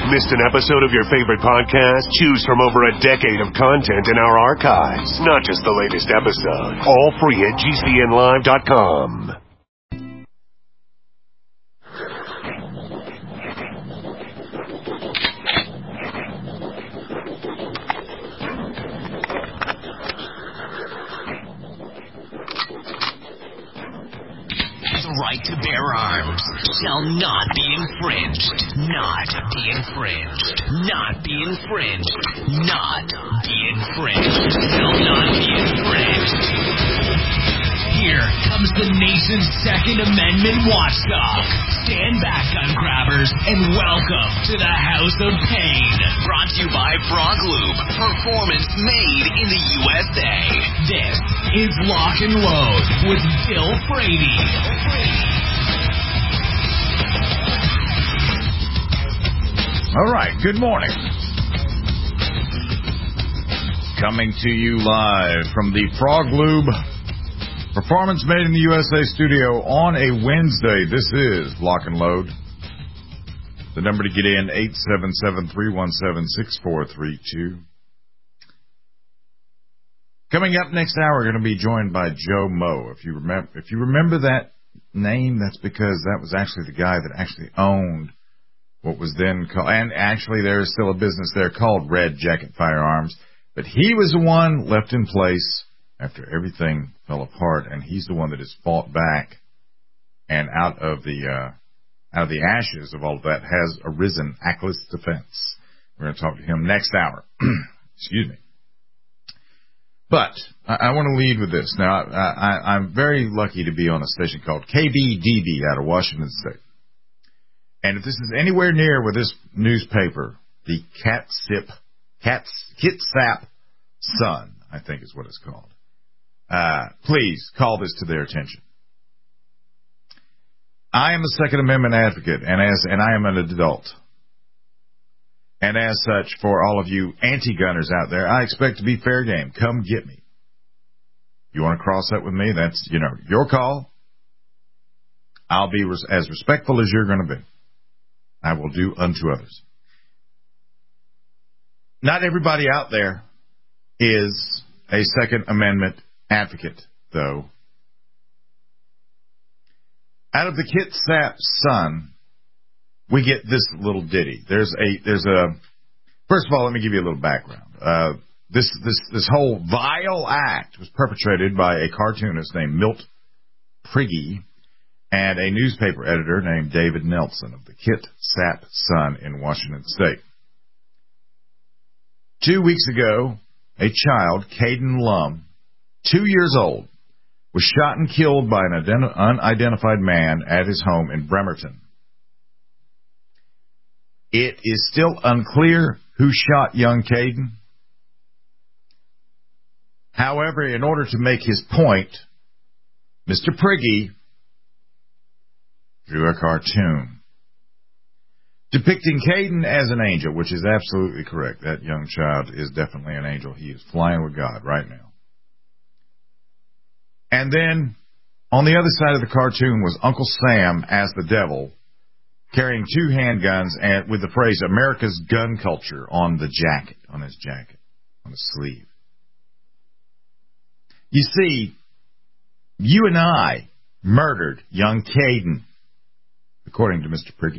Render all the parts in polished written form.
Missed an episode of your favorite podcast? Choose from over a decade of content in our archives, not just the latest episode. All free at GCNlive.com. Right to bear arms shall not be infringed. Not be infringed. Not be infringed. Not be infringed. Shall not be infringed. Here comes the nation's Second Amendment watchdog. Stand back, gun grabbers, and welcome to the House of Pain. Brought to you by Frog Lube. Performance made in the USA. This is Lock and Load with Bill Frady. All right, good morning. Coming to you live from the Frog Lube Performance Made in the USA studio on a Wednesday. This is Lock and Load. The number to get in, 877-317-6432. Coming up next hour, we're going to be joined by Joe Moe. If you remember that name, that's because that was actually the guy that actually owned what was then called, and actually there is still a business there called Red Jacket Firearms, but he was the one left in place after everything fell apart, and he's the one that has fought back, and out of the ashes of all of that has arisen Ackless Defense. We're going to talk to him next hour. Excuse me. But I want to lead with this. Now, I'm very lucky to be on a station called KBDB out of Washington State. And if this is anywhere near where this newspaper, the Kitsap Sun, I think is what it's called, please call this to their attention. I am a Second Amendment advocate, and I am an adult. And as such, for all of you anti-gunners out there, I expect to be fair game. Come get me. You want to cross that with me? That's, your call. I'll be as respectful as you're going to be. I will do unto others. Not everybody out there is a Second Amendment advocate, though. Out of the Kitsap Sun, we get this little ditty. There's a. First of all, let me give you a little background. This whole vile act was perpetrated by a cartoonist named Milt Prigge and a newspaper editor named David Nelson of the Kitsap Sun in Washington State. 2 weeks ago, a child, Caden Lum, 2 years old, was shot and killed by an unidentified man at his home in Bremerton. It is still unclear who shot young Caden. However, in order to make his point, Mr. Prigge drew a cartoon depicting Caden as an angel, which is absolutely correct. That young child is definitely an angel. He is flying with God right now. And then, on the other side of the cartoon was Uncle Sam as the devil, carrying 2 handguns and with the phrase "America's gun culture" on the jacket, on his sleeve. You see, you and I murdered young Caden, according to Mr. Prigge.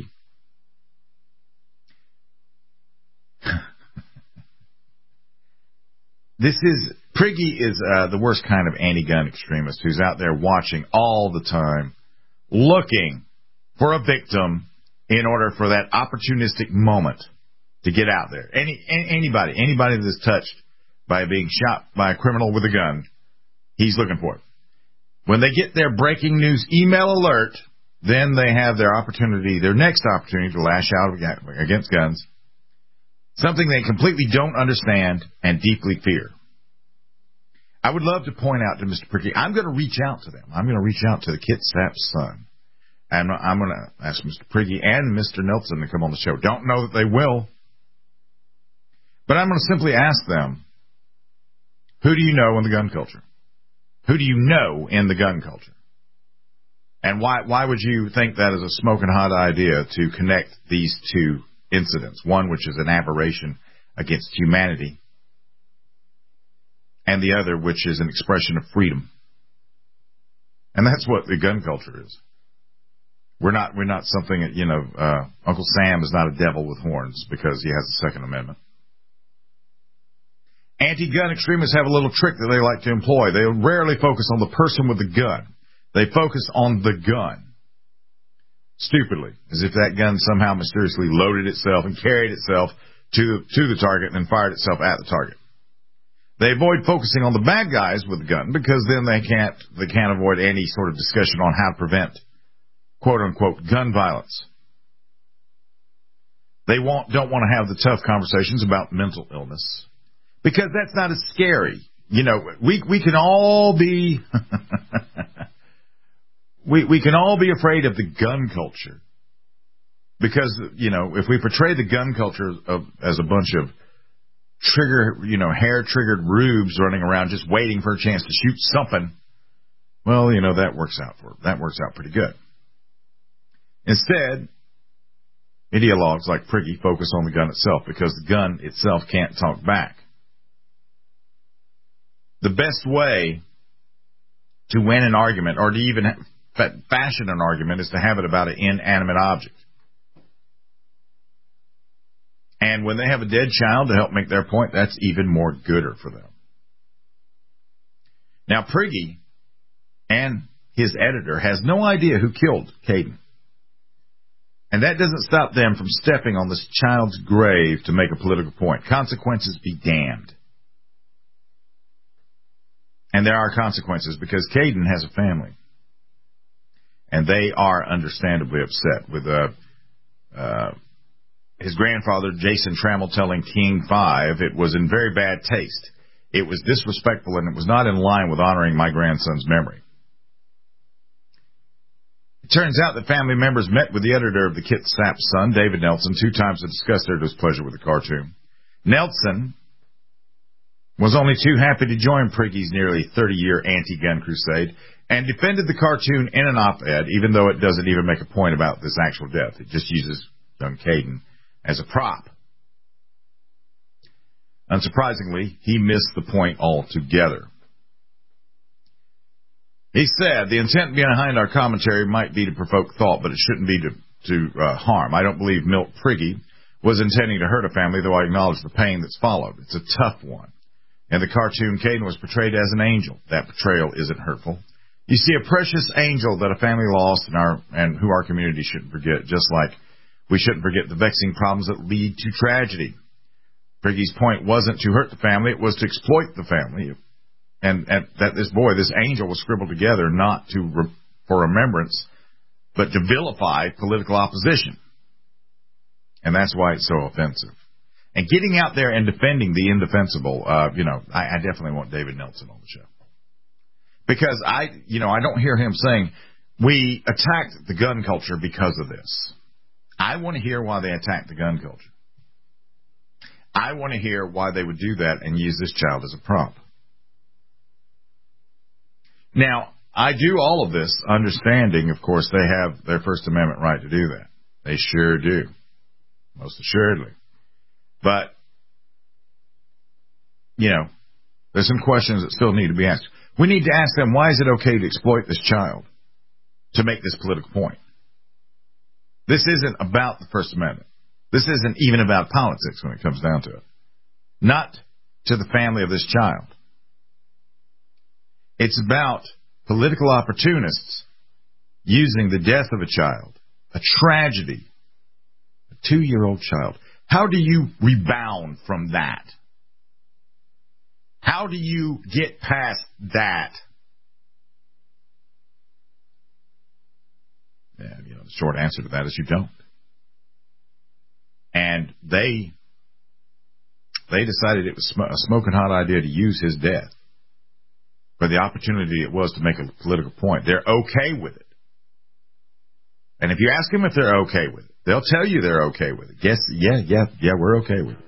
Prigge is the worst kind of anti-gun extremist who's out there watching all the time, looking for a victim in order for that opportunistic moment to get out there. Anybody that is touched by being shot by a criminal with a gun, he's looking for it. When they get their breaking news email alert, then they have their next opportunity to lash out against guns, something they completely don't understand and deeply fear. I would love to point out to Mr. Prigge, I'm going to reach out to them. I'm going to reach out to the Kitsap Sun. And I'm going to ask Mr. Prigge and Mr. Nelson to come on the show. Don't know that they will. But I'm going to simply ask them, who do you know in the gun culture? Who do you know in the gun culture? And why would you think that is a smoking hot idea to connect these two incidents. One which is an aberration against humanity, and the other which is an expression of freedom. And that's what the gun culture is. We're not something that, Uncle Sam is not a devil with horns because he has the Second Amendment. Anti-gun extremists have a little trick that they like to employ. They rarely focus on the person with the gun. They focus on the gun. Stupidly, as if that gun somehow mysteriously loaded itself and carried itself to the target and then fired itself at the target. They avoid focusing on the bad guys with the gun because then they can't avoid any sort of discussion on how to prevent quote unquote gun violence. They don't want to have the tough conversations about mental illness because that's not as scary. We can all be we can all be afraid of the gun culture because if we portray the gun culture as a bunch of hair-triggered rubes running around just waiting for a chance to shoot something, well, that works out pretty good. Instead, ideologues like Priggy focus on the gun itself because the gun itself can't talk back. The best way to win an argument or to even fashion an argument is to have it about an inanimate object. And when they have a dead child to help make their point, that's even more gooder for them. Now, Priggy and his editor has no idea who killed Caden. And that doesn't stop them from stepping on this child's grave to make a political point. Consequences be damned. And there are consequences because Caden has a family. And they are understandably upset with his grandfather, Jason Trammell, telling King 5 it was in very bad taste. It was disrespectful and it was not in line with honoring my grandson's memory. It turns out that family members met with the editor of the Kitsap Sun, David Nelson, 2 times to discuss their displeasure with the cartoon. Nelson was only too happy to join Priggy's nearly 30-year anti-gun crusade and defended the cartoon in an op-ed, even though it doesn't even make a point about this actual death. It just uses young Caden as a prop. Unsurprisingly, he missed the point altogether. He said, the intent behind our commentary might be to provoke thought, but it shouldn't be to harm. I don't believe Milt Priggy was intending to hurt a family, though I acknowledge the pain that's followed. It's a tough one. In the cartoon, Caden was portrayed as an angel. That portrayal isn't hurtful. You see a precious angel that a family lost and who our community shouldn't forget, just like we shouldn't forget the vexing problems that lead to tragedy. Priggy's point wasn't to hurt the family, it was to exploit the family. And that this angel was scribbled together not for remembrance, but to vilify political opposition. And that's why it's so offensive. And getting out there and defending the indefensible, I definitely want David Nelson on the show. Because I don't hear him saying, we attacked the gun culture because of this. I want to hear why they attacked the gun culture. I want to hear why they would do that and use this child as a prop. Now, I do all of this understanding, of course, they have their First Amendment right to do that. They sure do. Most assuredly. But, there's some questions that still need to be asked. We need to ask them, why is it okay to exploit this child to make this political point? This isn't about the First Amendment. This isn't even about politics when it comes down to it. Not to the family of this child. It's about political opportunists using the death of a child, a tragedy, a 2-year-old child. How do you rebound from that? How do you get past that? And, the short answer to that is you don't. And they decided it was a smoking hot idea to use his death for the opportunity it was to make a political point. They're okay with it. And if you ask them if they're okay with it, they'll tell you they're okay with it. Yes, yeah, we're okay with it.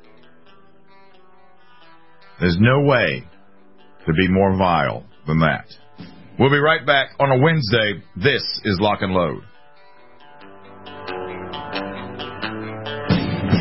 There's no way to be more vile than that. We'll be right back on a Wednesday. This is Lock and Load.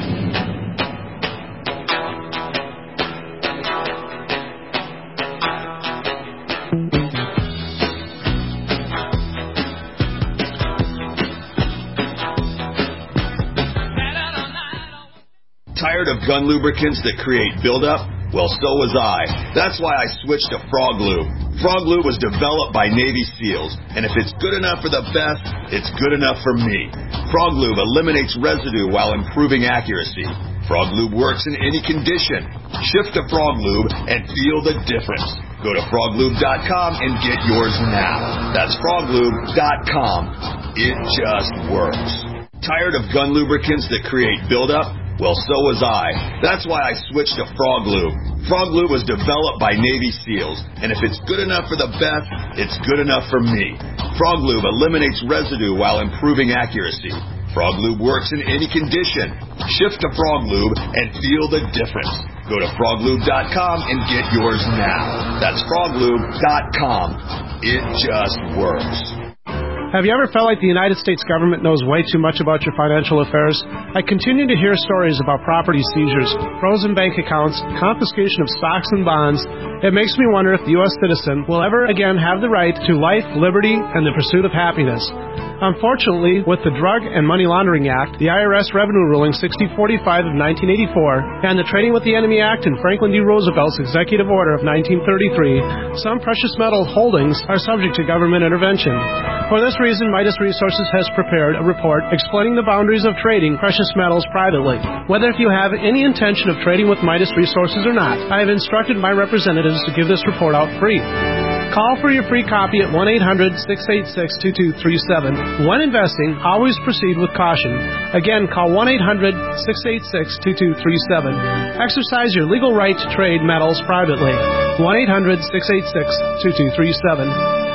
Tired of gun lubricants that create buildup? Well, so was I. That's why I switched to Frog Lube. Frog Lube was developed by Navy SEALs, and if it's good enough for the best, it's good enough for me. Frog Lube eliminates residue while improving accuracy. Frog Lube works in any condition. Shift to Frog Lube and feel the difference. Go to froglube.com and get yours now. That's froglube.com. It just works. Tired of gun lubricants that create buildup? Well, so was I. That's why I switched to Frog Lube. Frog Lube was developed by Navy SEALs, and if it's good enough for the best, it's good enough for me. Frog Lube eliminates residue while improving accuracy. Frog Lube works in any condition. Shift to Frog Lube and feel the difference. Go to froglube.com and get yours now. That's froglube.com. It just works. Have you ever felt like the United States government knows way too much about your financial affairs? I continue to hear stories about property seizures, frozen bank accounts, confiscation of stocks and bonds. It makes me wonder if the U.S. citizen will ever again have the right to life, liberty, and the pursuit of happiness. Unfortunately, with the Drug and Money Laundering Act, the IRS Revenue Ruling 6045 of 1984, and the Trading with the Enemy Act and Franklin D. Roosevelt's Executive Order of 1933, some precious metal holdings are subject to government intervention. For this reason, Midas Resources has prepared a report explaining the boundaries of trading precious metals privately. Whether if you have any intention of trading with Midas Resources or not, I have instructed my representatives to give this report out free. Call for your free copy at 1-800-686-2237. When investing, always proceed with caution. Again, call 1-800-686-2237. Exercise your legal right to trade metals privately. 1-800-686-2237.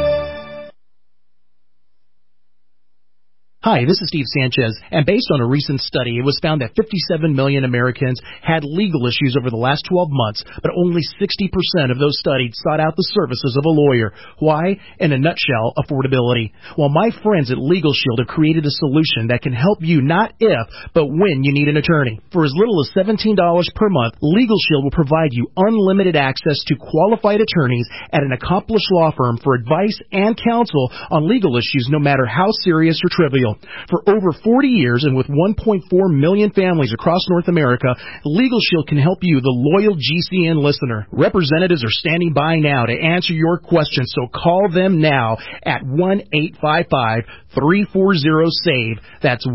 Hi, this is Steve Sanchez, and based on a recent study, it was found that 57 million Americans had legal issues over the last 12 months, but only 60% of those studied sought out the services of a lawyer. Why? In a nutshell, affordability. Well, my friends at Legal Shield have created a solution that can help you not if, but when you need an attorney. For as little as $17 per month, Legal Shield will provide you unlimited access to qualified attorneys at an accomplished law firm for advice and counsel on legal issues, no matter how serious or trivial. For over 40 years and with 1.4 million families across North America, Legal Shield can help you, the loyal GCN listener. Representatives are standing by now to answer your questions, so call them now at 1-855-340-SAVE. That's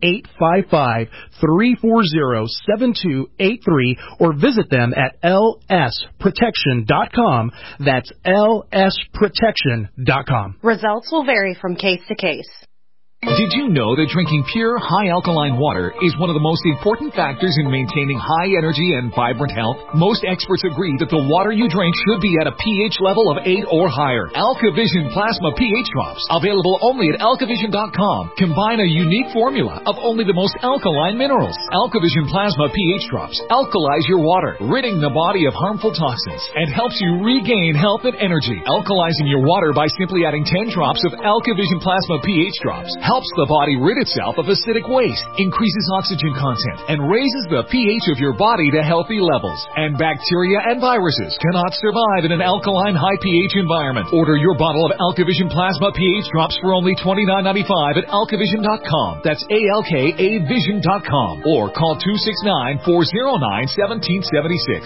1-855-340-7283, or visit them at lsprotection.com. That's lsprotection.com. Results will vary from case to case. Did you know that drinking pure, high-alkaline water is one of the most important factors in maintaining high energy and vibrant health? Most experts agree that the water you drink should be at a pH level of 8 or higher. AlkaVision Plasma pH Drops, available only at alkavision.com, combine a unique formula of only the most alkaline minerals. AlkaVision Plasma pH Drops alkalize your water, ridding the body of harmful toxins, and helps you regain health and energy. Alkalizing your water by simply adding 10 drops of AlkaVision Plasma pH Drops helps the body rid itself of acidic waste, increases oxygen content, and raises the pH of your body to healthy levels. And bacteria and viruses cannot survive in an alkaline high pH environment. Order your bottle of AlkaVision Plasma pH Drops for only $29.95 at alkavision.com. That's ALKAvision.com. Or call 269-409-1776.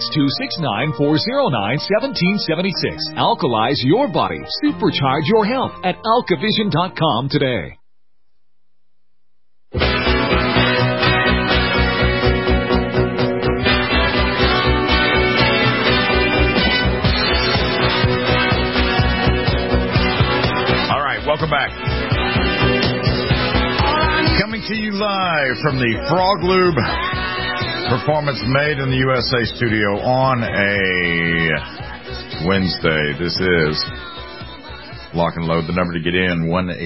269-409-1776. Alkalize your body. Supercharge your health at alkavision.com today. All right, welcome back. Coming to you live from the Frog Lube Performance Made in the USA studio on a Wednesday. This is Lock and Load. The number to get in,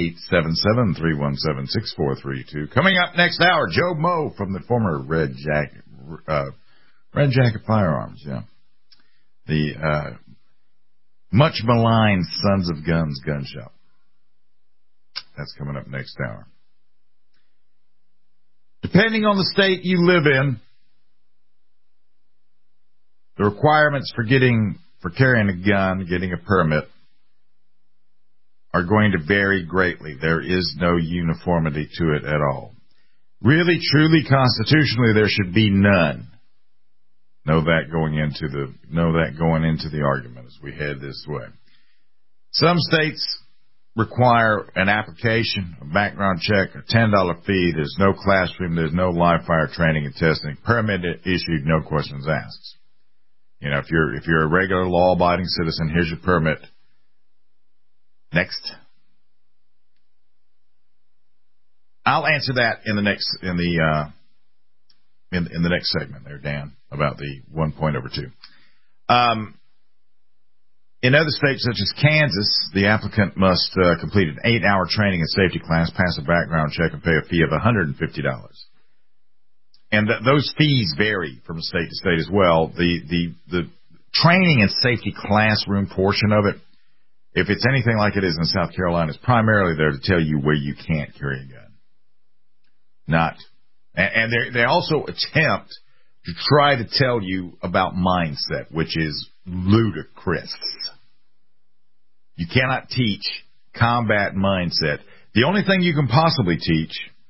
1-877-317-6432. Coming up next hour, Joe Moe from the former Red Jacket Firearms. Yeah, the much maligned Sons of Guns gun shop. That's coming up next hour. Depending on the state you live in, the requirements for carrying a gun, getting a permit, are going to vary greatly. There is no uniformity to it at all. Really, truly, constitutionally, there should be none. Know that going into the argument as we head this way. Some states require an application, a background check, a $10 fee. There's no classroom. There's no live fire training and testing. Permit issued, no questions asked. You know, if you're a regular law-abiding citizen, here's your permit. Next. I'll answer that in the next segment there, Dan, about the 1.2. In other states such as Kansas, the applicant must complete an 8-hour training and safety class, pass a background check, and pay a fee of $150. And those fees vary from state to state as well. The training and safety classroom portion of it, if it's anything like it is in South Carolina, is primarily there to tell you where you can't carry a gun. And they also attempt to try to tell you about mindset, which is ludicrous. You cannot teach combat mindset. The only thing you can possibly teach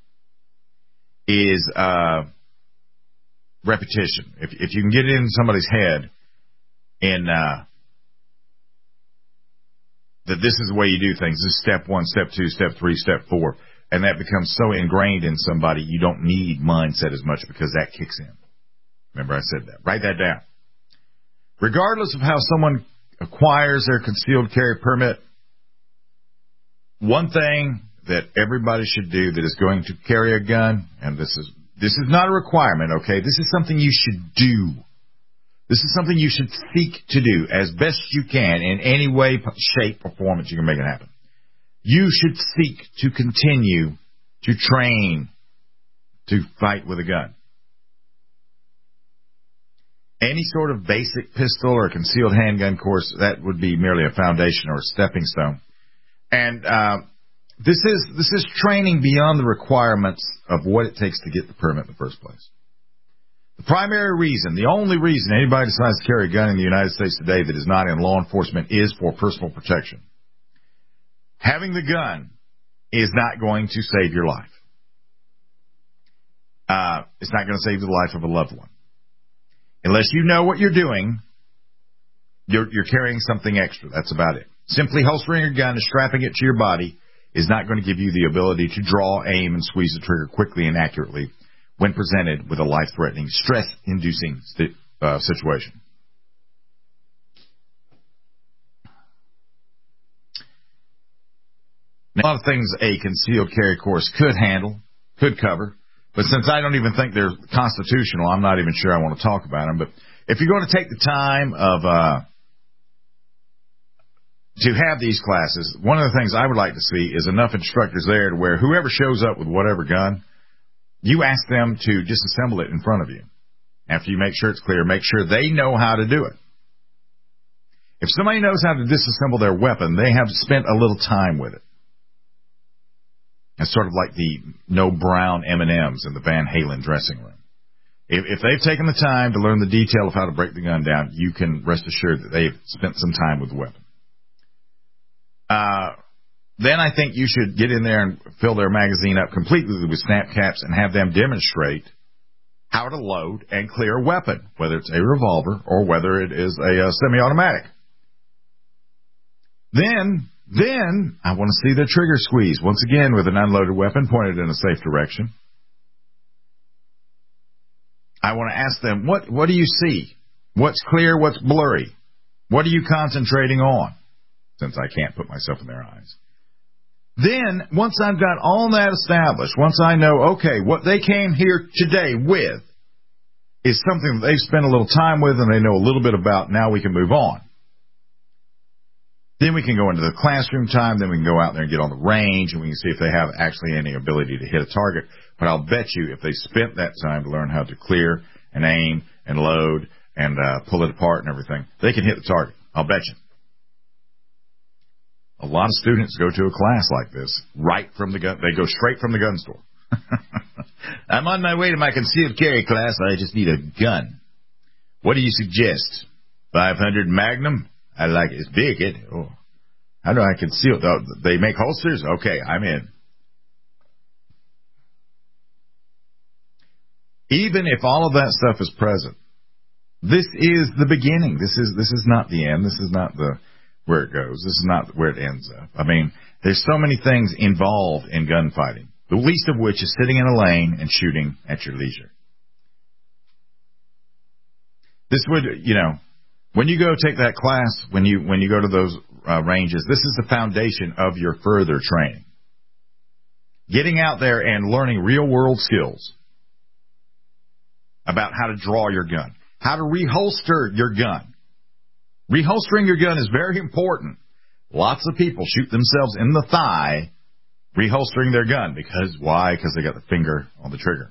is repetition. If you can get it in somebody's head and that this is the way you do things, this is step 1, step 2, step 3, step 4, and that becomes so ingrained in somebody, you don't need mindset as much because that kicks in. Remember I said that. Write that down. Regardless of how someone acquires their concealed carry permit, one thing that everybody should do that is going to carry a gun, and this is not a requirement, okay? This is something you should do. This is something you should seek to do as best you can in any way, shape, or form that you can make it happen. You should seek to continue to train to fight with a gun. Any sort of basic pistol or concealed handgun course, that would be merely a foundation or a stepping stone. And this is training beyond the requirements of what it takes to get the permit in the first place. The primary reason, the only reason anybody decides to carry a gun in the United States today that is not in law enforcement is for personal protection. Having the gun is not going to save your life. It's not going to save the life of a loved one. Unless you know what you're doing, you're carrying something extra. That's about it. Simply holstering your gun and strapping it to your body is not going to give you the ability to draw, aim, and squeeze the trigger quickly and accurately when presented with a life-threatening, stress-inducing situation. Now, a lot of things a concealed carry course could handle, could cover, but since I don't even think they're constitutional, I'm not even sure I want to talk about them. But if you're going to take the time of to have these classes, one of the things I would like to see is enough instructors there to where whoever shows up with whatever gun, you ask them to disassemble it in front of you. After you make sure it's clear, make sure they know how to do it. If somebody knows how to disassemble their weapon, they have spent a little time with it. It's sort of like the no brown M&Ms in the Van Halen dressing room. If they've taken the time to learn the detail of how to break the gun down, you can rest assured that they've spent some time with the weapon. Then I think you should get in there and fill their magazine up completely with snap caps and have them demonstrate how to load and clear a weapon, whether it's a revolver or whether it is a semi-automatic. Then I want to see the trigger squeeze, once again with an unloaded weapon pointed in a safe direction. I want to ask them, what do you see? What's clear, what's blurry? What are you concentrating on? Since I can't put myself in their eyes. Then, once I've got all that established, once I know, okay, what they came here today with is something that they've spent a little time with and they know a little bit about, now we can move on. Then we can go into the classroom time, then we can go out there and get on the range, and we can see if they have actually any ability to hit a target. But I'll bet you if they spent that time to learn how to clear and aim and load and pull it apart and everything, they can hit the target. I'll bet you. A lot of students go to a class like this right from the gun. They go straight from the gun store. I'm on my way to my concealed carry class. I just need a gun. What do you suggest? 500 Magnum? I like it. It's big, isn't it? Oh. How do I conceal it? They make holsters? Okay, I'm in. Even if all of that stuff is present, this is the beginning. This is not the end. This is not where it goes. This is not where it ends up. I mean, there's so many things involved in gunfighting, the least of which is sitting in a lane and shooting at your leisure. This would, when you go take that class, when you go to those ranges, this is the foundation of your further training. Getting out there and learning real-world skills about how to draw your gun, how to reholster your gun. Reholstering your gun is very important. Lots of people shoot themselves in the thigh reholstering their gun. Because why? Because they got the finger on the trigger.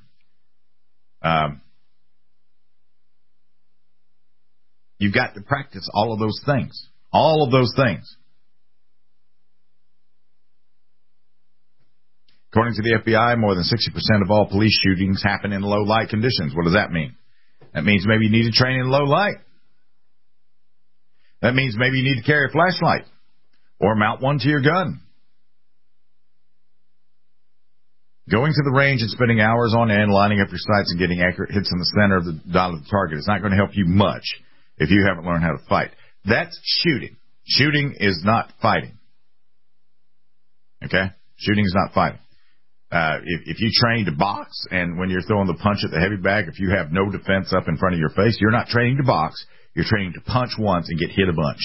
You've got to practice all of those things. All of those things. According to the FBI, more than 60% of all police shootings happen in low light conditions. What does that mean? That means maybe you need to train in low light. That means maybe you need to carry a flashlight or mount one to your gun. Going to the range and spending hours on end lining up your sights and getting accurate hits in the center of the dot of the target is not going to help you much if you haven't learned how to fight. That's shooting. Shooting is not fighting. Okay? Shooting is not fighting. If you train to box, and when you're throwing the punch at the heavy bag, if you have no defense up in front of your face, you're not training to box. You're training to punch once and get hit a bunch.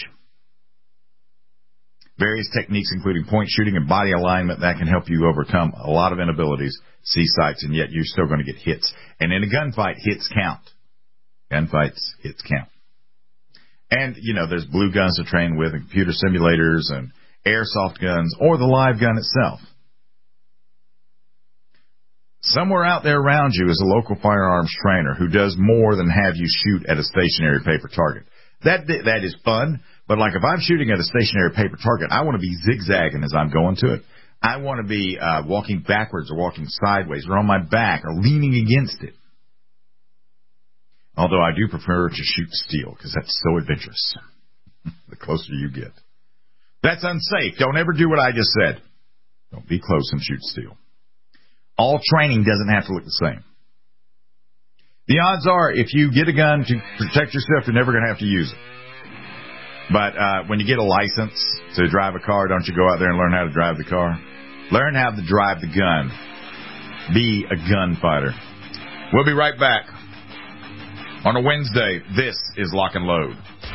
Various techniques, including point shooting and body alignment, that can help you overcome a lot of inabilities, see sights, and yet you're still going to get hits. And in a gunfight, hits count. Gunfights, hits count. And, there's blue guns to train with, and computer simulators, and airsoft guns, or the live gun itself. Somewhere out there around you is a local firearms trainer who does more than have you shoot at a stationary paper target. That is fun, but like if I'm shooting at a stationary paper target, I want to be zigzagging as I'm going to it. I want to be walking backwards or walking sideways or on my back or leaning against it. Although I do prefer to shoot steel because that's so adventurous. The closer you get. That's unsafe. Don't ever do what I just said. Don't be close and shoot steel. All training doesn't have to look the same. The odds are, if you get a gun to protect yourself, you're never going to have to use it. But when you get a license to drive a car, don't you go out there and learn how to drive the car? Learn how to drive the gun. Be a gunfighter. We'll be right back. On a Wednesday, this is Lock and Load.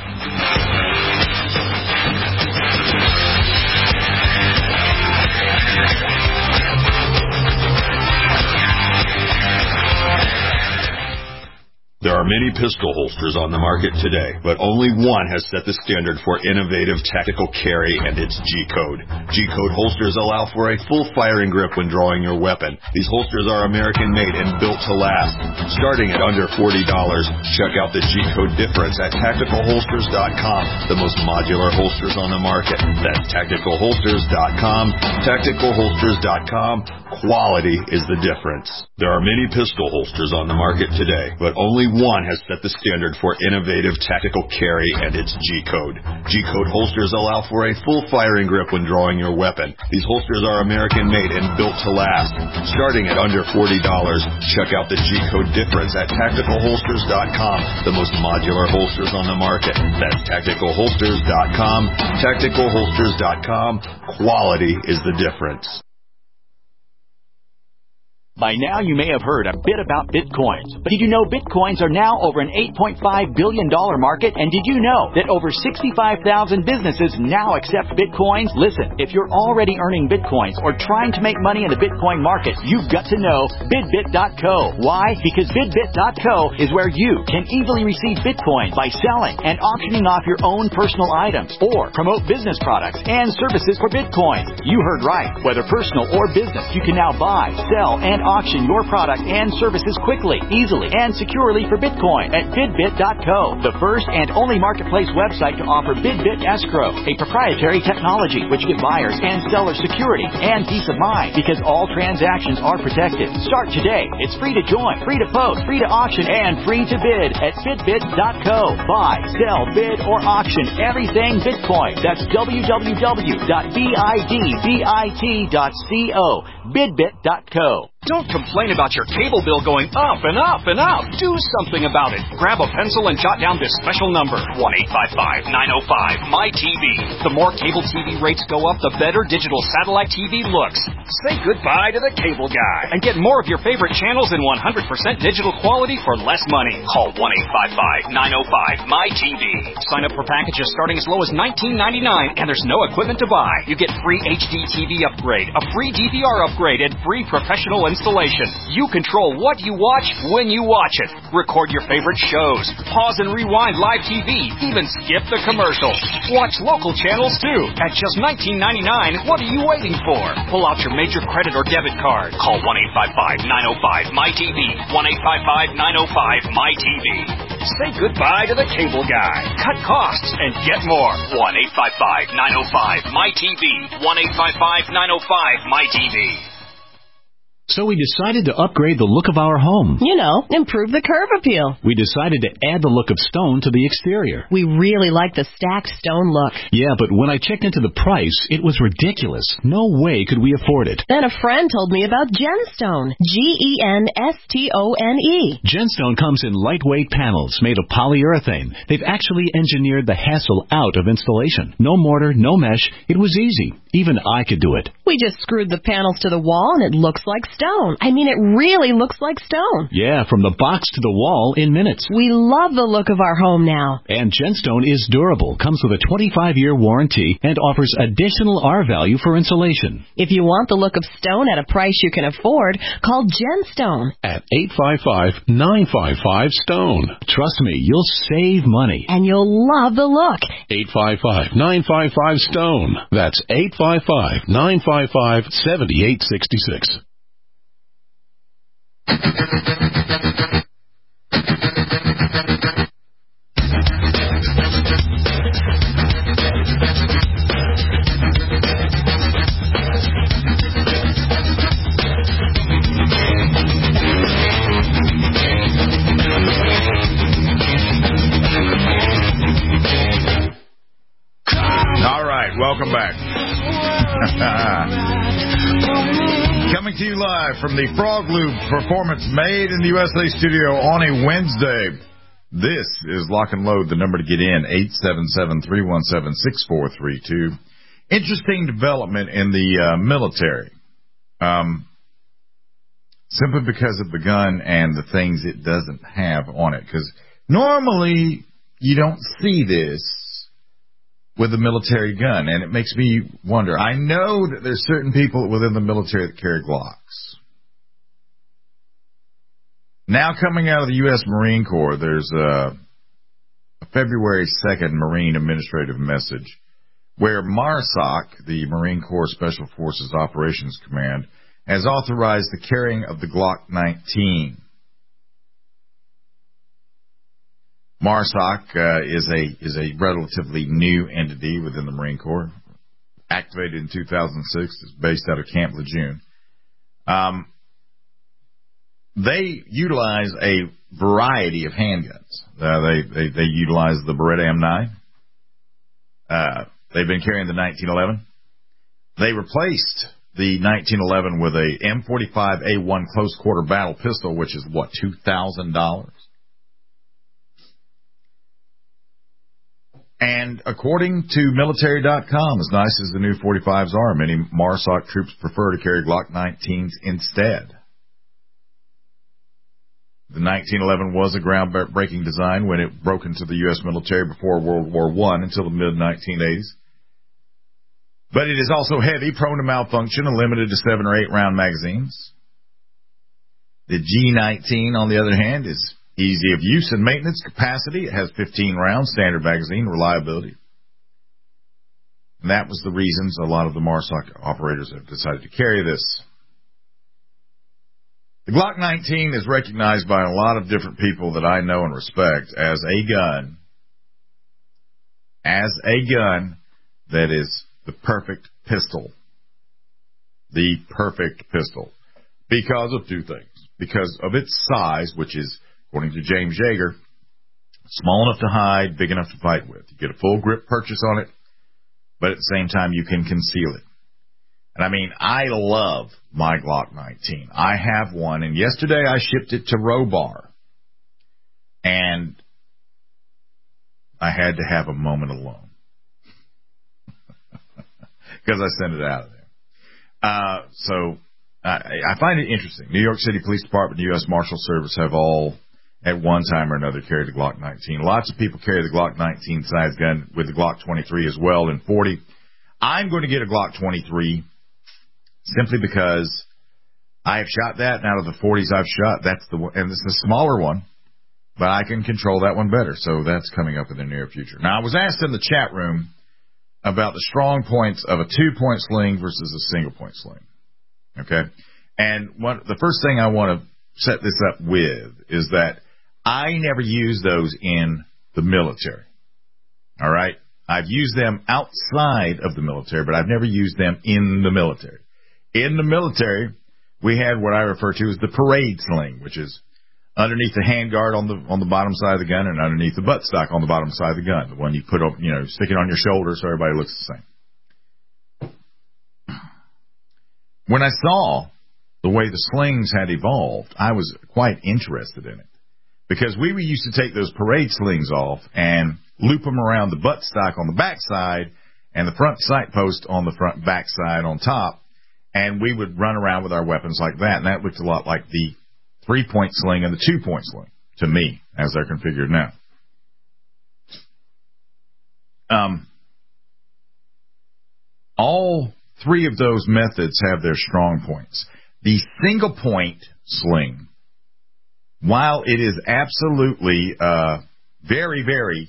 There are many pistol holsters on the market today, but only one has set the standard for innovative tactical carry, and it's G-Code. G-Code holsters allow for a full firing grip when drawing your weapon. These holsters are American-made and built to last. Starting at under $40, check out the G-Code difference at TacticalHolsters.com, the most modular holsters on the market. That's TacticalHolsters.com. TacticalHolsters.com. Quality is the difference. There are many pistol holsters on the market today, but only one has set the standard for innovative tactical carry, and it's G-Code. G-Code holsters allow for a full firing grip when drawing your weapon. These holsters are American-made and built to last. Starting at under $40, check out the G-Code difference at TacticalHolsters.com, the most modular holsters on the market. That's TacticalHolsters.com. TacticalHolsters.com. Quality is the difference. By now, you may have heard a bit about Bitcoins. But did you know Bitcoins are now over an $8.5 billion market? And did you know that over 65,000 businesses now accept Bitcoins? Listen, if you're already earning Bitcoins or trying to make money in the Bitcoin market, you've got to know BidBit.co. Why? Because BidBit.co is where you can easily receive Bitcoins by selling and auctioning off your own personal items or promote business products and services for Bitcoins. You heard right. Whether personal or business, you can now buy, sell, and auction your product and services quickly, easily, and securely for Bitcoin at BidBit.co, the first and only marketplace website to offer BidBit Escrow, a proprietary technology which gives buyers and sellers security and peace of mind because all transactions are protected. Start today. It's free to join, free to post, free to auction, and free to bid at BidBit.co. Buy, sell, bid, or auction everything Bitcoin. That's www.bidbit.co. BidBit.co. Don't complain about your cable bill going up and up and up. Do something about it. Grab a pencil and jot down this special number, 1-855-905-MY-TV. The more cable TV rates go up, the better digital satellite TV looks. Say goodbye to the cable guy and get more of your favorite channels in 100% digital quality for less money. Call 1-855-905-MY-TV. Sign up for packages starting as low as $19.99, and there's no equipment to buy. You get free HD TV upgrade, a free DVR upgrade, and free professional installation. You control what you watch when you watch it. Record your favorite shows. Pause and rewind live TV. Even skip the commercials. Watch local channels too. At just $19.99, what are you waiting for? Pull out your major credit or debit card. Call 1-855-905-MY-TV. 1-855-905-MY-TV. Say goodbye to the cable guy. Cut costs and get more. 1-855-905-MY-TV. 1-855-905-MY-TV. So we decided to upgrade the look of our home. You know, improve the curb appeal. We decided to add the look of stone to the exterior. We really like the stacked stone look. Yeah, but when I checked into the price, it was ridiculous. No way could we afford it. Then a friend told me about Genstone. Genstone. Genstone comes in lightweight panels made of polyurethane. They've actually engineered the hassle out of installation. No mortar, no mesh. It was easy. Even I could do it. We just screwed the panels to the wall and it looks like stone. I mean, it really looks like stone. Yeah, from the box to the wall in minutes. We love the look of our home now. And Genstone is durable, comes with a 25-year warranty, and offers additional R-value for insulation. If you want the look of stone at a price you can afford, call Genstone at 855-955-STONE. Trust me, you'll save money. And you'll love the look. 855-955-STONE. That's 855-955-7866. All right, welcome back. Coming to you live from the Frog Loop Performance Made in the USA studio on a Wednesday. This is Lock and Load, the number to get in, 877-317-6432. Interesting development in the military. Simply because of the gun and the things it doesn't have on it. Because normally you don't see this with a military gun, and it makes me wonder. I know that there's certain people within the military that carry Glocks. Now coming out of the U.S. Marine Corps, there's a February 2nd Marine Administrative Message where MARSOC, the Marine Corps Special Forces Operations Command, has authorized the carrying of the Glock 19. MARSOC is a relatively new entity within the Marine Corps, activated in 2006. It's based out of Camp Lejeune. They utilize a variety of handguns. They utilize the Beretta M9. They've been carrying the 1911. They replaced the 1911 with a M45A1 close quarter battle pistol, which is what, $2,000. And according to military.com, as nice as the new 45s are, many MARSOC troops prefer to carry Glock 19s instead. The 1911 was a groundbreaking design when it broke into the U.S. military before World War I until the mid-1980s. But it is also heavy, prone to malfunction, and limited to 7 or 8 round magazines. The G19, on the other hand, is easy of use and maintenance capacity. It has 15 rounds, standard magazine, reliability. And that was the reasons a lot of the MARSOC operators have decided to carry this. The Glock 19 is recognized by a lot of different people that I know and respect as a gun that is the perfect pistol. The perfect pistol. Because of two things. Because of its size, which is, according to James Yeager, small enough to hide, big enough to fight with. You get a full grip purchase on it, but at the same time you can conceal it. And I mean, I love my Glock 19. I have one, and yesterday I shipped it to Robar. And I had to have a moment alone. Because I sent it out of there. So I find it interesting. New York City Police Department and U.S. Marshal Service have all, at one time or another, carried the Glock 19. Lots of people carry the Glock 19 size gun with the Glock 23 as well, and 40. I'm going to get a Glock 23 simply because I have shot that, and out of the 40s I've shot, that's the one, and it's the smaller one, but I can control that one better, so that's coming up in the near future. Now, I was asked in the chat room about the strong points of a 2-point sling versus a single-point sling, okay? And the first thing I want to set this up with is that I never use those in the military, all right? I've used them outside of the military, but I've never used them in the military. In the military, we had what I refer to as the parade sling, which is underneath the handguard on the bottom side of the gun and underneath the buttstock on the bottom side of the gun. The one you put up, stick it on your shoulder so everybody looks the same. When I saw the way the slings had evolved, I was quite interested in it. Because we used to take those parade slings off and loop them around the buttstock on the backside and the front sight post on the front backside on top, and we would run around with our weapons like that, and that looked a lot like the 3-point sling and the 2-point sling to me, as they're configured now. All three of those methods have their strong points. The single-point sling, while it is absolutely very, very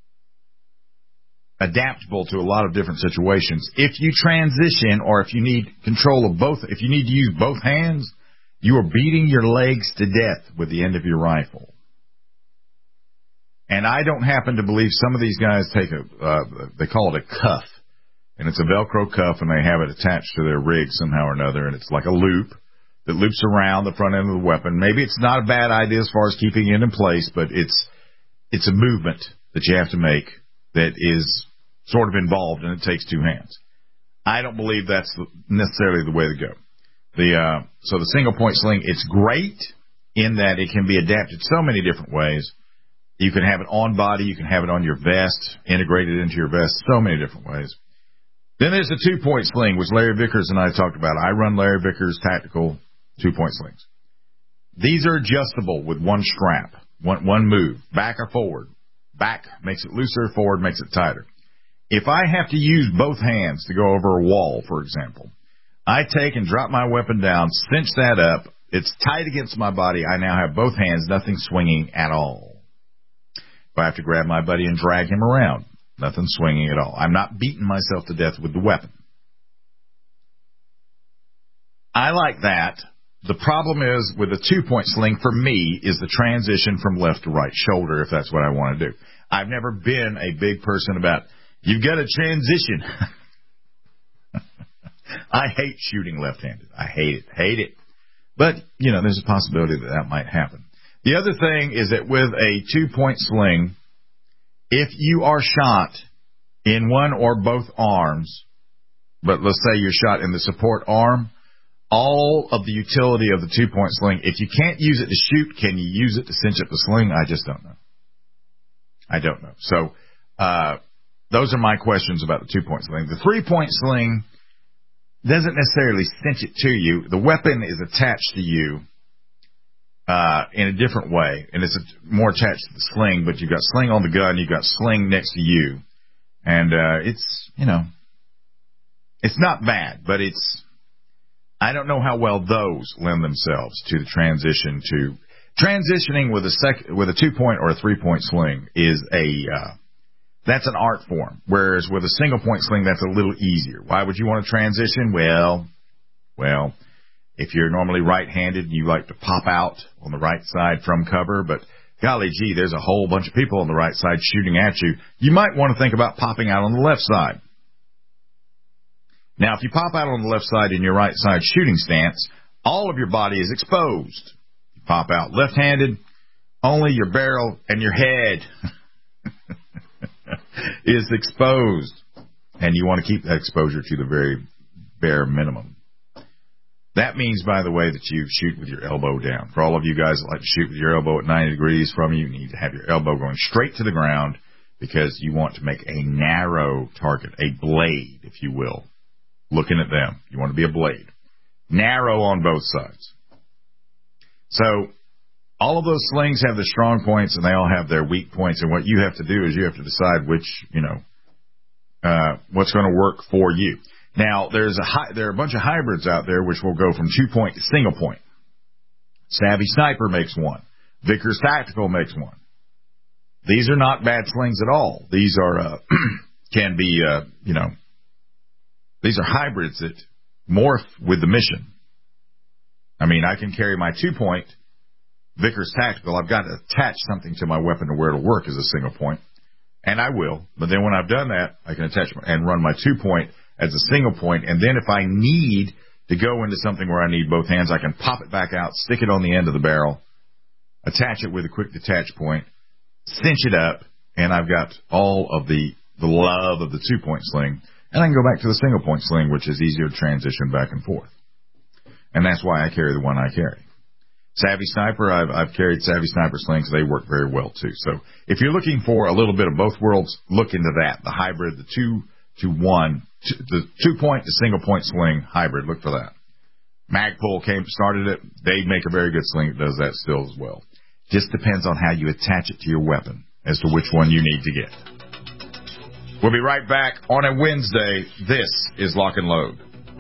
adaptable to a lot of different situations, if you transition or if you need control of both, if you need to use both hands, you are beating your legs to death with the end of your rifle. And I don't happen to believe some of these guys take they call it a cuff, and it's a Velcro cuff, and they have it attached to their rig somehow or another, and it's like a loop that loops around the front end of the weapon. Maybe it's not a bad idea as far as keeping it in place, but it's a movement that you have to make that is sort of involved, and it takes two hands. I don't believe that's necessarily the way to go. So the single-point sling, it's great in that it can be adapted so many different ways. You can have it on body. You can have it on your vest, integrated into your vest, so many different ways. Then there's the 2-point sling, which Larry Vickers and I talked about. I run Larry Vickers tactical 2-point slings. These are adjustable with one strap, one move, back or forward. Back makes it looser, forward makes it tighter. If I have to use both hands to go over a wall, for example, I take and drop my weapon down, cinch that up. It's tight against my body. I now have both hands, nothing swinging at all. If I have to grab my buddy and drag him around, nothing swinging at all. I'm not beating myself to death with the weapon. I like that. The problem is with a 2-point sling, for me, is the transition from left to right shoulder, if that's what I want to do. I've never been a big person about, you've got to transition. I hate shooting left-handed. I hate it. But, there's a possibility that might happen. The other thing is that with a 2-point sling, if you are shot in one or both arms, but let's say you're shot in the support arm, all of the utility of the 2-point sling, if you can't use it to shoot, can you use it to cinch up the sling? I just don't know. I don't know. So those are my questions about the 2-point sling. The 3-point sling doesn't necessarily cinch it to you. The weapon is attached to you in a different way, and it's more attached to the sling, but you've got sling on the gun, you've got sling next to you, and it's not bad, but I don't know how well those lend themselves to the transitioning with a 2-point or a 3-point sling is that's an art form, whereas with a single-point sling, that's a little easier. Why would you want to transition? Well, if you're normally right-handed and you like to pop out on the right side from cover, but golly gee, there's a whole bunch of people on the right side shooting at you, you might want to think about popping out on the left side. Now, if you pop out on the left side in your right side shooting stance, all of your body is exposed. You pop out left-handed, only your barrel and your head is exposed. And you want to keep that exposure to the very bare minimum. That means, by the way, that you shoot with your elbow down. For all of you guys that like to shoot with your elbow at 90 degrees from you, you need to have your elbow going straight to the ground because you want to make a narrow target, a blade, if you will. Looking at them, you want to be a blade. Narrow on both sides. So all of those slings have their strong points and they all have their weak points. And what you have to do is you have to decide which, what's going to work for you. Now, there are a bunch of hybrids out there which will go from 2-point to single point. Savvy Sniper makes one. Vickers Tactical makes one. These are not bad slings at all. These are, these are hybrids that morph with the mission. I mean, I can carry my 2-point Vickers Tactical. I've got to attach something to my weapon to where it'll work as a single point, and I will. But then when I've done that, I can attach and run my 2-point as a single point, and then if I need to go into something where I need both hands, I can pop it back out, stick it on the end of the barrel, attach it with a quick detach point, cinch it up, and I've got all of the love of the 2-point sling, and I can go back to the single point sling, which is easier to transition back and forth. And that's why I carry the one I carry. Savvy Sniper, I've carried Savvy Sniper slings. They work very well, too. So if you're looking for a little bit of both worlds, look into that. The hybrid, the 2-to-1, the 2-point to single point sling hybrid. Look for that. Magpul started it. They make a very good sling that does that still as well. Just depends on how you attach it to your weapon as to which one you need to get. We'll be right back on a Wednesday. This is Lock and Load.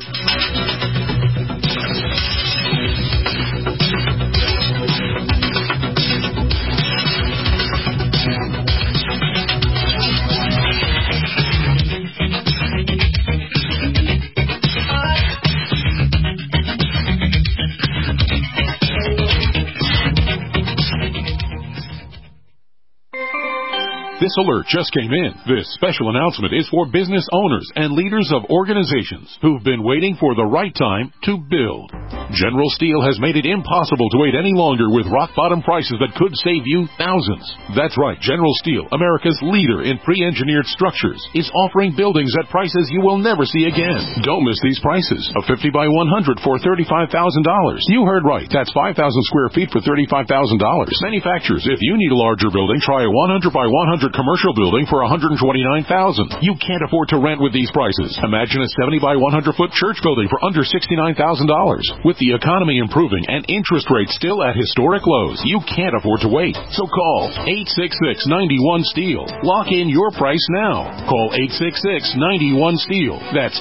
This alert just came in. This special announcement is for business owners and leaders of organizations who've been waiting for the right time to build. General Steel has made it impossible to wait any longer with rock-bottom prices that could save you thousands. That's right, General Steel, America's leader in pre-engineered structures, is offering buildings at prices you will never see again. Don't miss these prices. A 50 by 100 for $35,000. You heard right. That's 5,000 square feet for $35,000. Manufacturers, if you need a larger building, try a 100 by 100 commercial building for $129,000. You can't afford to rent with these prices. Imagine a 70 by 100 foot church building for under $69,000. With the economy improving and interest rates still at historic lows, you can't afford to wait. So call 866-91-STEEL. Lock in your price now. Call 866-91-STEEL. That's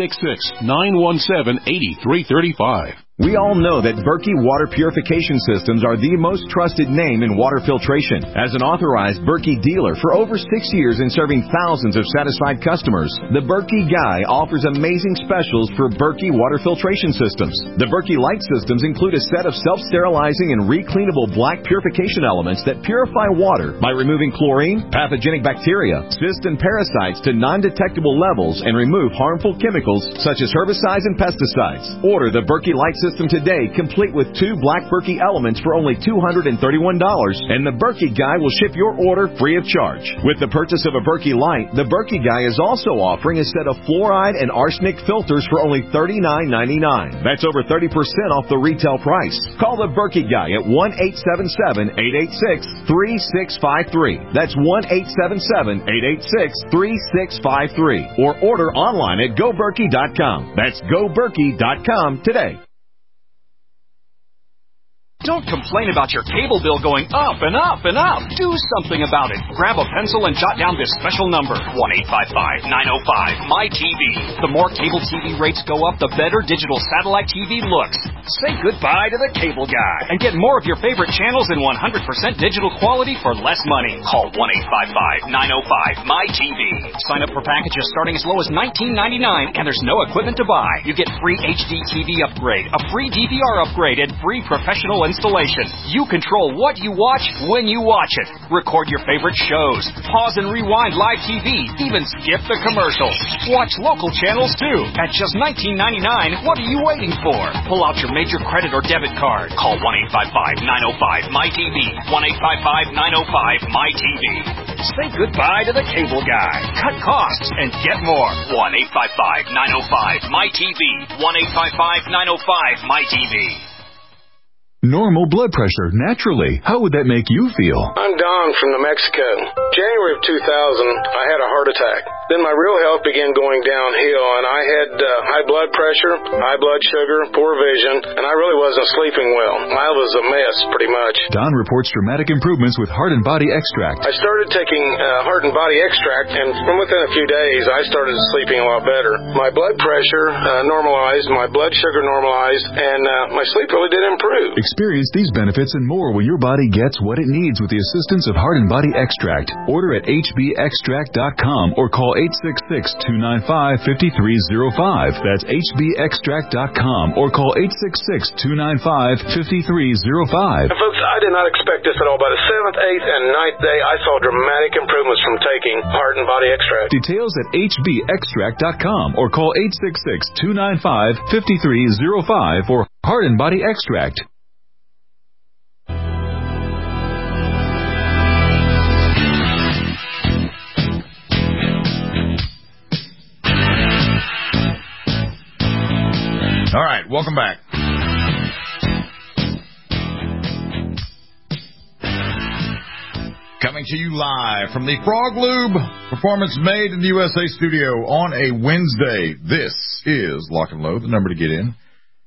866-917-8335. We all know that Berkey Water Purification Systems are the most trusted name in water filtration. As an authorized Berkey dealer for over 6 years and serving thousands of satisfied customers, the Berkey Guy offers amazing specials for Berkey Water Filtration Systems. The Berkey Light Systems include a set of self-sterilizing and recleanable black purification elements that purify water by removing chlorine, pathogenic bacteria, cysts, and parasites to non-detectable levels and remove harmful chemicals such as herbicides and pesticides. Order the Berkey Light System today, complete with 2 black Berkey elements for only $231, and the Berkey Guy will ship your order free of charge. With the purchase of a Berkey Light, the Berkey Guy is also offering a set of fluoride and arsenic filters for only $39.99. That's over 30% off the retail price. Call the Berkey Guy at 1-877-886-3653. That's 1-877-886-3653. Or order online at GoBerkey.com. That's GoBerkey.com today. Don't complain about your cable bill going up and up and up. Do something about it. Grab a pencil and jot down this special number, 1-855-905-MY-TV. The more cable TV rates go up, the better digital satellite TV looks. Say goodbye to the cable guy and get more of your favorite channels in 100% digital quality for less money. Call 1-855-905-MY-TV. Sign up for packages starting as low as $19.99, and there's no equipment to buy. You get free HD TV upgrade, a free DVR upgrade, and free professional installation. You control what you watch when you watch it. Record your favorite shows. Pause and rewind live TV. Even skip the commercials. Watch local channels too. At just $19.99, what are you waiting for? Pull out your major credit or debit card. Call 1-855-905-MY-TV. 1-855-905-MY-TV. Say goodbye to the cable guy. Cut costs and get more. 1-855-905-MyTV. 1-855-905-MyTV. Normal blood pressure, naturally. How would that make you feel? I'm Don from New Mexico. January of 2000, I had a heart attack. Then my real health began going downhill, and I had high blood pressure, high blood sugar, poor vision, and I really wasn't sleeping well. I was a mess, pretty much. Don reports dramatic improvements with Heart and Body Extract. I started taking Heart and Body Extract, and from within a few days, I started sleeping a lot better. My blood pressure normalized, my blood sugar normalized, and my sleep really did improve. Experience these benefits and more when your body gets what it needs with the assistance of Heart and Body Extract. Order at hbextract.com or call 866-295-5305. That's hbextract.com or call 866-295-5305. And folks, I did not expect this at all. By the 7th, 8th, and 9th day, I saw dramatic improvements from taking Heart and Body Extract. Details at hbextract.com or call 866-295-5305 for Heart and Body Extract. All right, welcome back. Coming to you live from the Frog Lube Performance Made in the USA studio on a Wednesday. This is Lock and Load, the number to get in.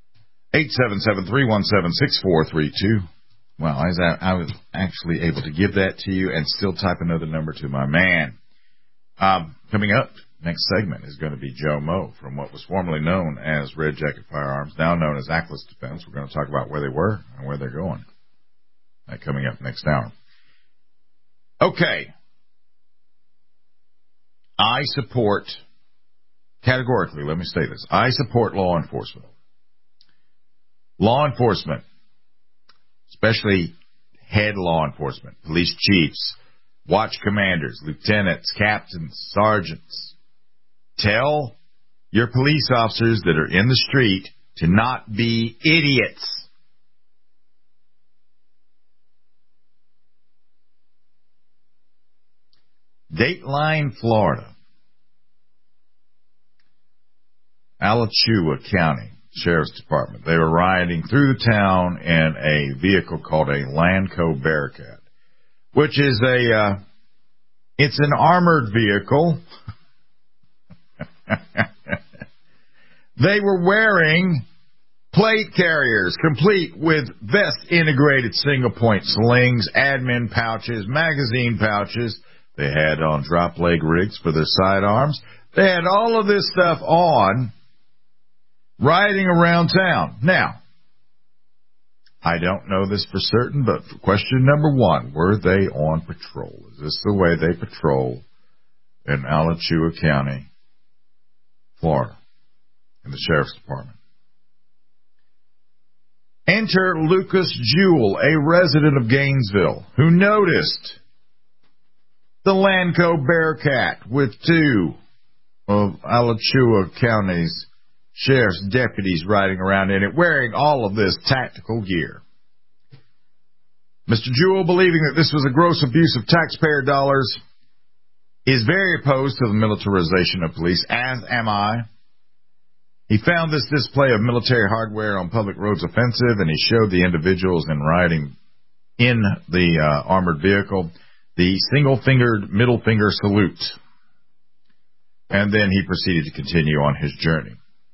877-317-6432. Wow, I was actually able to give that to you and still type another number to my man. Coming up, next segment is going to be Joe Moe from what was formerly known as Red Jacket Firearms, now known as Atlas Defense. We're going to talk about where they were and where they're going. That coming up next hour. Okay. I support, categorically, let me say this, I support law enforcement. Law enforcement, especially head law enforcement, police chiefs, watch commanders, lieutenants, captains, sergeants. Tell your police officers that are in the street to not be idiots. Dateline, Florida. Alachua County Sheriff's Department. They were riding through the town in a vehicle called a Lanco Bearcat, which is it's an armored vehicle. They were wearing plate carriers, complete with vest-integrated single-point slings, admin pouches, magazine pouches. They had on drop leg rigs for their sidearms. They had all of this stuff on, riding around town. Now, I don't know this for certain, but for question number one, were they on patrol? Is this the way they patrol in Alachua County, Florida, in the Sheriff's Department? Enter Lucas Jewell, a resident of Gainesville, who noticed the Lanco Bearcat with two of Alachua County's sheriff's deputies riding around in it, wearing all of this tactical gear. Mr. Jewell, believing that this was a gross abuse of taxpayer dollars, is very opposed to the militarization of police, as am I. He found this display of military hardware on public roads offensive, and he showed the individuals in riding in the armored vehicle the single-fingered middle finger salute. And then he proceeded to continue on his journey.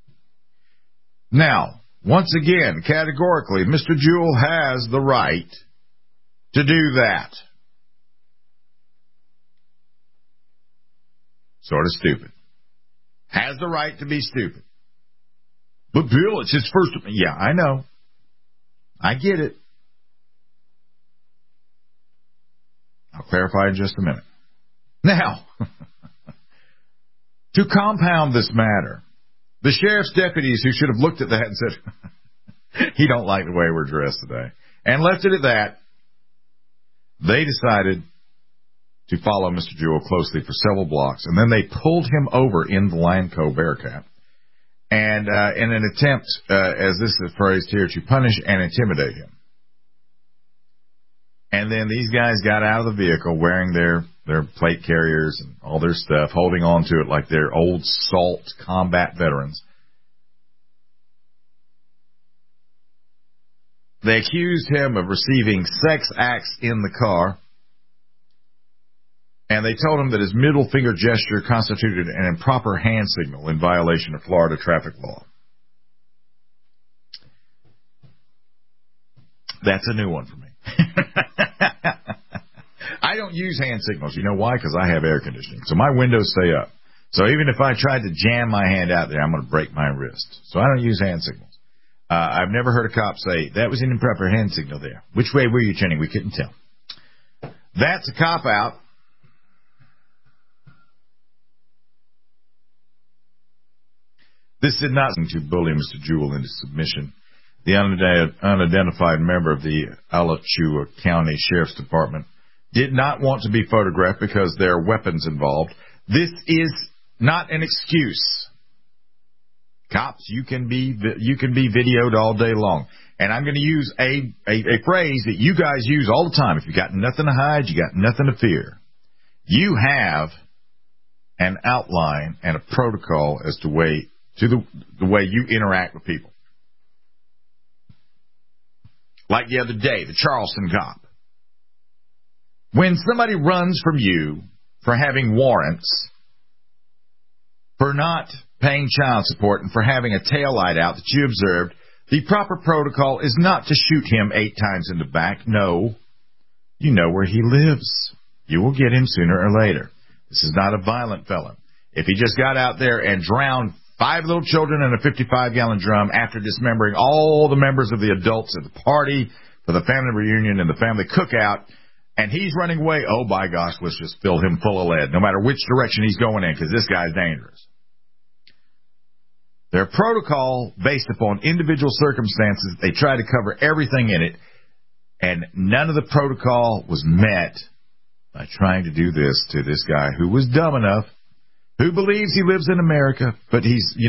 Now, once again, categorically, Mr. Jewell has the right to do that. Sort of stupid. Has the right to be stupid. But Bill, it's his first... Yeah, I know. I get it. I'll clarify in just a minute. Now, to compound this matter, the sheriff's deputies who should have looked at that and said, he don't like the way we're dressed today, and left it at that, they decided to follow Mr. Jewell closely for several blocks, and then they pulled him over in the Lanco Bearcat, and in an attempt, as this is phrased here, to punish and intimidate him. And then these guys got out of the vehicle wearing their their plate carriers and all their stuff, holding on to it like they're old SALT combat veterans. They accused him of receiving sex acts in the car, and they told him that his middle finger gesture constituted an improper hand signal in violation of Florida traffic law. That's a new one for me. I don't use hand signals. You know why? Because I have air conditioning. So my windows stay up. So even if I tried to jam my hand out there, I'm going to break my wrist. So I don't use hand signals. I've never heard a cop say, that was an improper hand signal there. Which way were you turning? We couldn't tell. That's a cop-out. This did not seem to bully Mr. Jewell into submission. The unidentified member of the Alachua County Sheriff's Department did not want to be photographed because there are weapons involved. This is not an excuse. Cops, you can be videoed all day long. And I'm going to use a phrase that you guys use all the time. If you got nothing to hide, you got nothing to fear. You have an outline and a protocol as to the way you interact with people. Like the other day, the Charleston cop. When somebody runs from you for having warrants, for not paying child support, and for having a taillight out that you observed, the proper protocol is not to shoot him 8 times in the back. No. You know where he lives. You will get him sooner or later. This is not a violent felon. If he just got out there and drowned 5 little children in a 55-gallon drum after dismembering all the members of the adults at the party for the family reunion and the family cookout, and he's running away, oh, by gosh, let's just fill him full of lead, no matter which direction he's going in, because this guy's dangerous. Their protocol, based upon individual circumstances, they try to cover everything in it, and none of the protocol was met by trying to do this to this guy who was dumb enough, who believes he lives in America, but he's, we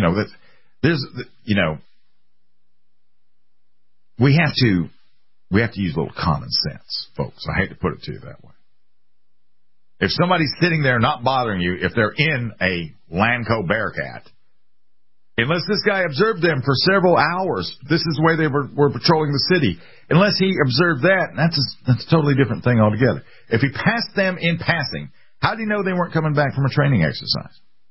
have to use a little common sense, folks. I hate to put it to you that way. If somebody's sitting there not bothering you, if they're in a Lanco Bearcat, unless this guy observed them for several hours, this is the way they were patrolling the city. Unless he observed that, that's a totally different thing altogether. If he passed them in passing, how do you know they weren't coming back from a training exercise?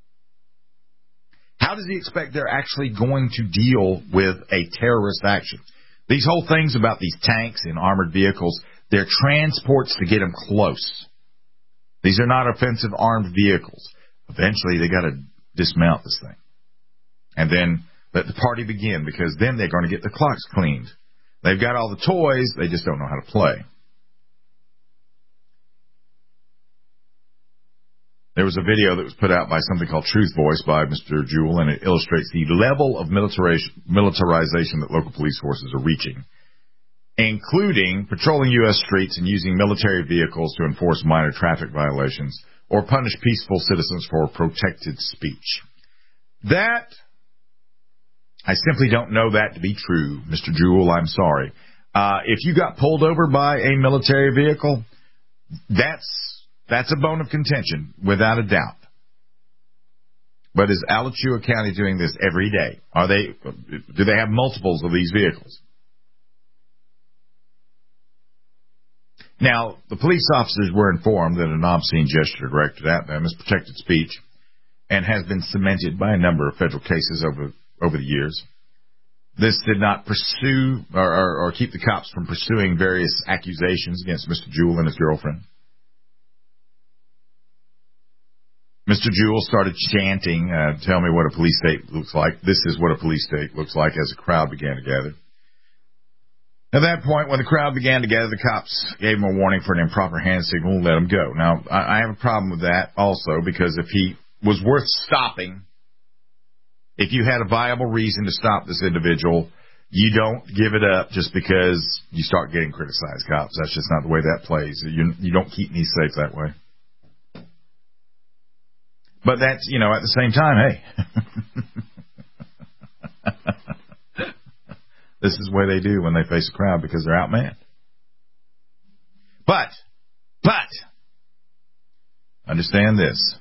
How does he expect they're actually going to deal with a terrorist action? These whole things about these tanks and armored vehicles, they're transports to get them close. These are not offensive armed vehicles. Eventually, they got to dismount this thing. And then let the party begin, because then they're going to get the clocks cleaned. They've got all the toys, they just don't know how to play. There was a video that was put out by something called Truth Voice by Mr. Jewell, and it illustrates the level of militarization that local police forces are reaching, including patrolling U.S. streets and using military vehicles to enforce minor traffic violations or punish peaceful citizens for protected speech. That, I simply don't know that to be true, Mr. Jewell. I'm sorry. If you got pulled over by a military vehicle, that's a bone of contention, without a doubt. But is Alachua County doing this every day? Do they have multiples of these vehicles? Now, the police officers were informed that an obscene gesture directed at them is protected speech and has been cemented by a number of federal cases over the years. This did not pursue or keep the cops from pursuing various accusations against Mr. Jewell and his girlfriend. Mr. Jewell started chanting, tell me what a police state looks like. This is what a police state looks like, as a crowd began to gather. At that point, when the crowd began to gather, the cops gave him a warning for an improper hand signal and let him go. Now, I have a problem with that also, because if he was worth stopping, if you had a viable reason to stop this individual, you don't give it up just because you start getting criticized, cops. That's just not the way that plays. You don't keep me safe that way. But that's, at the same time, hey, this is the way they do when they face a crowd, because they're outmanned. But, understand this.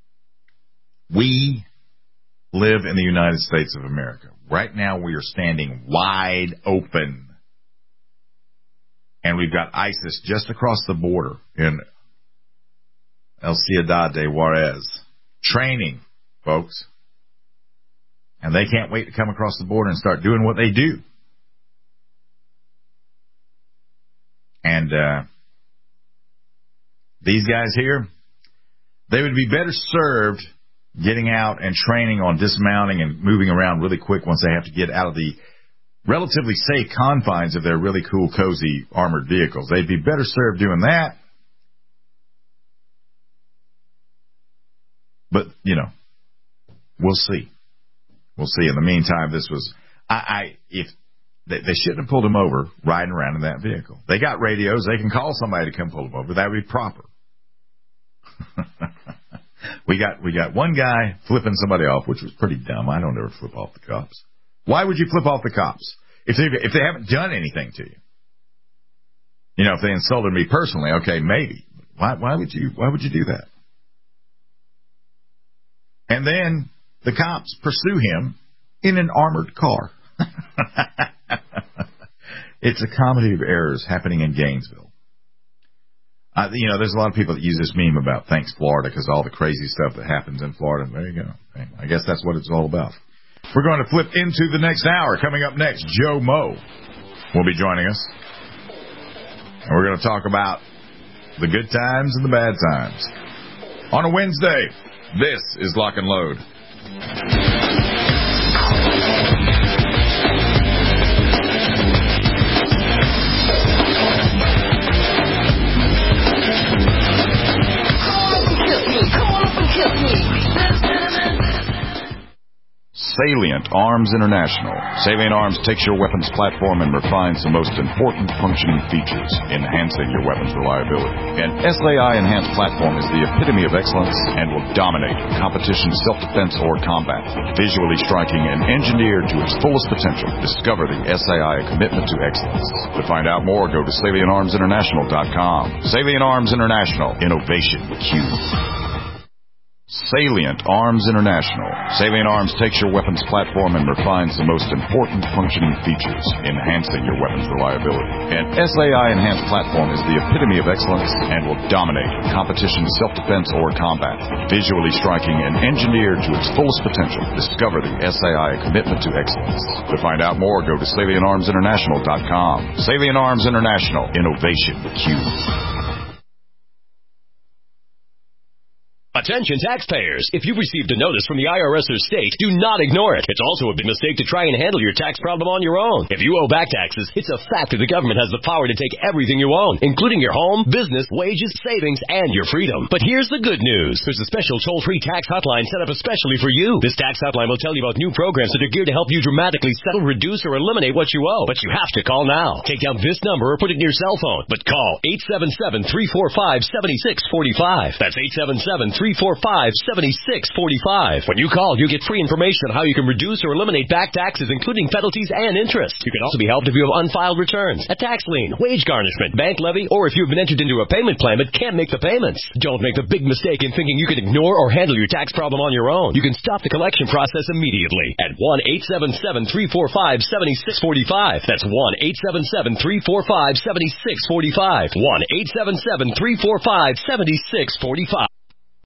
We live in the United States of America. Right now we are standing wide open. And we've got ISIS just across the border in El Ciudad de Juarez. Training, folks. And they can't wait to come across the border and start doing what they do. And these guys here, they would be better served getting out and training on dismounting and moving around really quick once they have to get out of the relatively safe confines of their really cool, cozy, armored vehicles. They'd be better served doing that. But, you know, we'll see. We'll see. In the meantime, this was, if they shouldn't have pulled him over riding around in that vehicle. They got radios. They can call somebody to come pull him over. That would be proper. We got one guy flipping somebody off, which was pretty dumb. I don't ever flip off the cops. Why would you flip off the cops if they haven't done anything to you? You know, if they insulted me personally, okay, maybe. Why would you do that? And then the cops pursue him in an armored car. It's a comedy of errors happening in Gainesville. You know, there's a lot of people that use this meme about thanks Florida because all the crazy stuff that happens in Florida. There you go. I guess that's what it's all about. We're going to flip into the next hour. Coming up next, Joe Mo will be joining us. And we're going to talk about the good times and the bad times. On a Wednesday, this is Lock and Load. Salient Arms International. Salient Arms takes your weapons platform and refines the most important functioning features, enhancing your weapons reliability. An SAI enhanced platform is the epitome of excellence and will dominate competition, self-defense, or combat. Visually striking and engineered to its fullest potential, discover the SAI commitment to excellence. To find out more, go to SalientArmsInternational.com. Salient Arms International. Innovation Q. Salient Arms International. Salient Arms takes your weapons platform and refines the most important functioning features, enhancing your weapons reliability. An SAI enhanced platform is the epitome of excellence and will dominate competition, self-defense, or combat. Visually striking and engineered to its fullest potential, discover the SAI commitment to excellence. To find out more, go to SalientArmsInternational.com. Salient Arms International. Innovation Q. Attention taxpayers. If you've received a notice from the IRS or state, do not ignore it. It's also a big mistake to try and handle your tax problem on your own. If you owe back taxes, it's a fact that the government has the power to take everything you own, including your home, business, wages, savings, and your freedom. But here's the good news. There's a special toll-free tax hotline set up especially for you. This tax hotline will tell you about new programs that are geared to help you dramatically settle, reduce, or eliminate what you owe. But you have to call now. Take down this number or put it in your cell phone. But call 877-345-7645. That's 877-345-7645. When you call, you get free information on how you can reduce or eliminate back taxes, including penalties and interest. You can also be helped if you have unfiled returns, a tax lien, wage garnishment, bank levy, or if you've been entered into a payment plan but can't make the payments. Don't make the big mistake in thinking you can ignore or handle your tax problem on your own. You can stop the collection process immediately at 1-877-345-7645. That's 1-877-345-7645. 1-877-345-7645.